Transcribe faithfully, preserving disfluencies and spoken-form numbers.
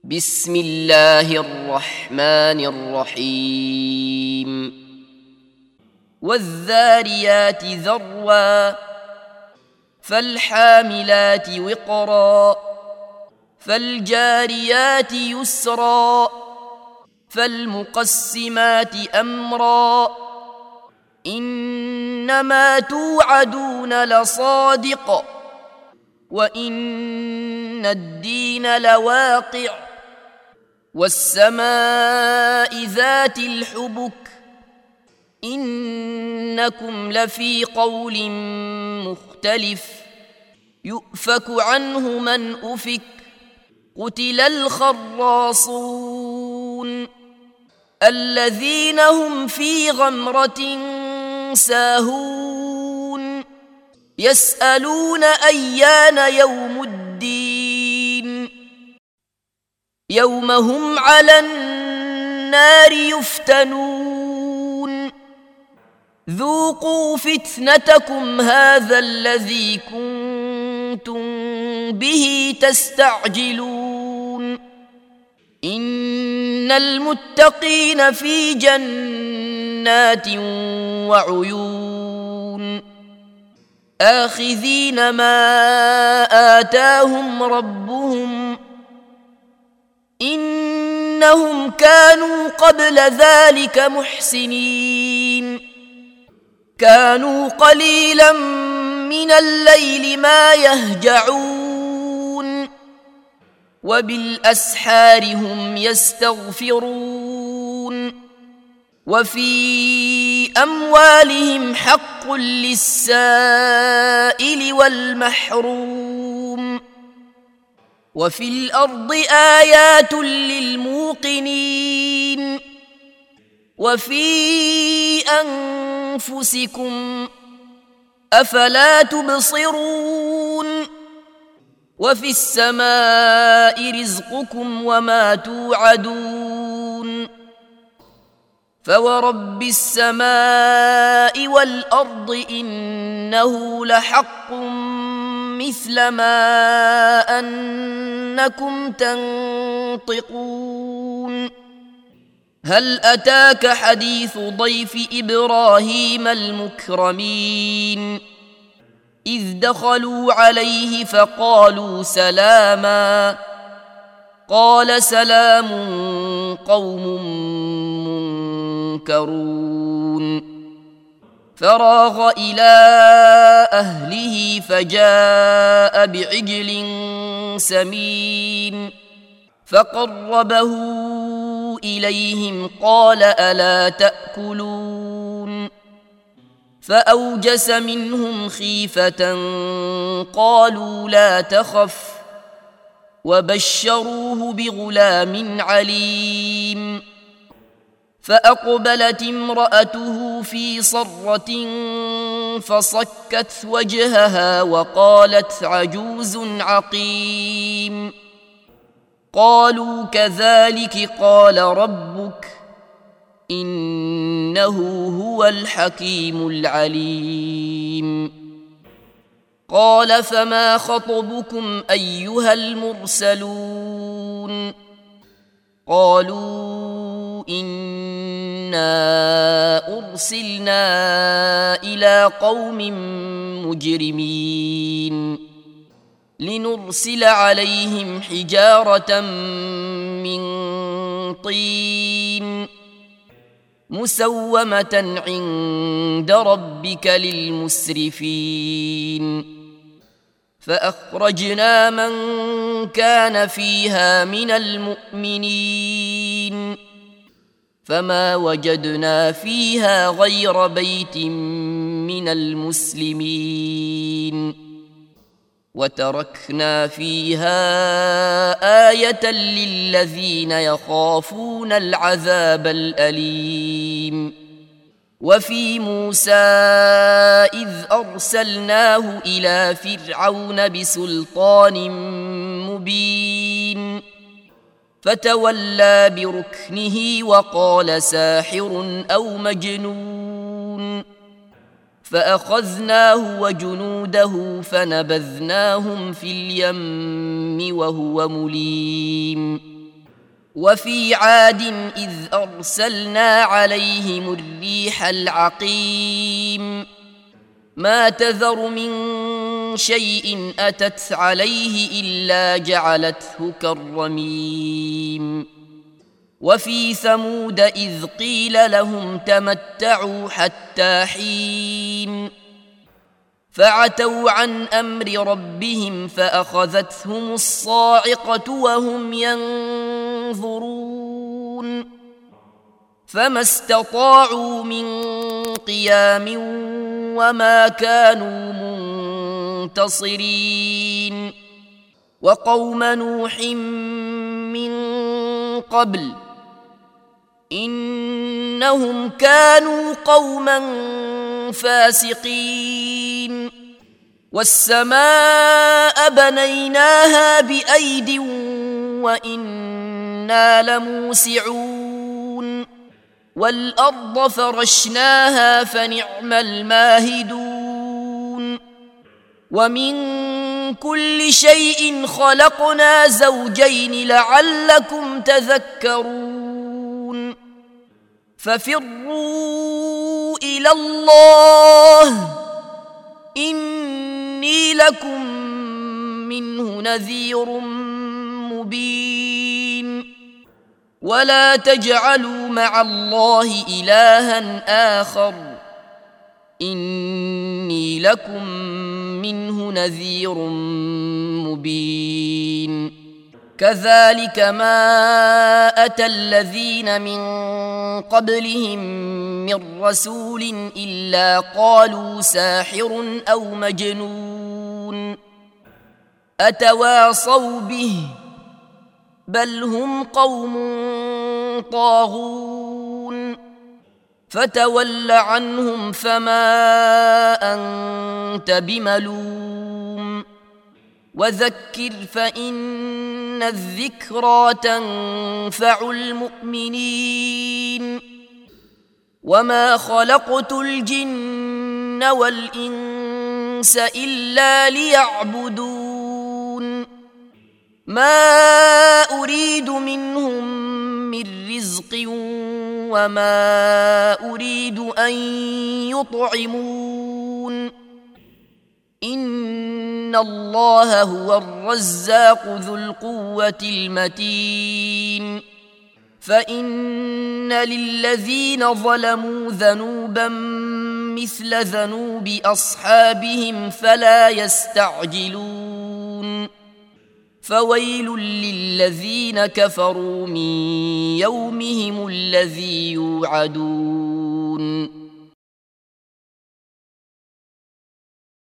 بسم الله الرحمن الرحيم والذاريات ذروا فالحاملات وقرا فالجاريات يسرا فالمقسمات أمرا إنما توعدون لصادق وإن الدين لواقع والسماء ذات الحبك إنكم لفي قول مختلف يؤفك عنه من أفك قتل الخراصون الذين هم في غمرة ساهون يسألون أيان يوم الدين يوم هم على النار يفتنون ذوقوا فتنتكم هذا الذي كنتم به تستعجلون إن المتقين في جنات وعيون آخذين ما آتاهم ربهم إنهم كانوا قبل ذلك محسنين كانوا قليلا من الليل ما يهجعون وبالأسحار هم يستغفرون وفي أموالهم حق للسائل والمحروم وفي الأرض آيات للموقنين وفي أنفسكم أفلا تبصرون وفي السماء رزقكم وما توعدون فورب السماء والأرض إنه لحق مثل ما أنكم تنطقون هل أتاك حديث ضيف إبراهيم المكرمين إذ دخلوا عليه فقالوا سلاما قال سلام قوم منكرون فراغ إلى أهله فجاء بعجل سمين فقربه إليهم قال ألا تأكلون فأوجس منهم خيفة قالوا لا تخف وبشروه بغلام عليم فأقبلت امرأته في صرة فصكت وجهها وقالت عجوز عقيم قالوا كذلك قال ربك إنه هو الحكيم العليم قال فما خطبكم أيها المرسلون قالوا إنا أرسلنا إلى قوم مجرمين لنرسل عليهم حجارة من طين مسومة عند ربك للمسرفين فأخرجنا من كان فيها من المؤمنين فما وجدنا فيها غير بيت من المسلمين وتركنا فيها آية للذين يخافون العذاب الأليم وفي موسى إذ أرسلناه إلى فرعون بسلطان مبين فتولى بركنه وقال ساحر أو مجنون فأخذناه وجنوده فنبذناهم في اليم وهو مليم وفي عاد إذ أرسلنا عليهم الريح العقيم ما تذر من شيء أتت عليه إلا جعلته كالرميم وفي ثمود إذ قيل لهم تمتعوا حتى حين فعتوا عن أمر ربهم فأخذتهم الصاعقة وهم ينظرون فما استطاعوا من قيام وما كانوا منتصرين وقوم نوح من قبل إنهم كانوا قوما فاسقين والسماء بنيناها بأيد وإنا لموسعون والأرض فرشناها فنعم الماهدون ومن كل شيء خلقنا زوجين لعلكم تذكرون ففروا إلى الله إني لكم منه نذير مبين ولا تجعلوا مع الله إلها آخر إني لكم منه نذير مبين كذلك ما أتى الذين من قبلهم من رسول إلا قالوا ساحر أو مجنون أتواصوا به بل هم قوم طاغون فتول عنهم فما أنت بملوم وذكر فإن الذكرى تنفع المؤمنين وما خلقت الجن والإنس إلا ليعبدون ما أريد منهم من رزق وما أريد أن يطعمون إن الله هو الرزاق ذو القوة المتين فإن للذين ظلموا ذنوبا مثل ذنوب أصحابهم فلا يستعجلون فويل للذين كفروا من يومهم الذي يوعدون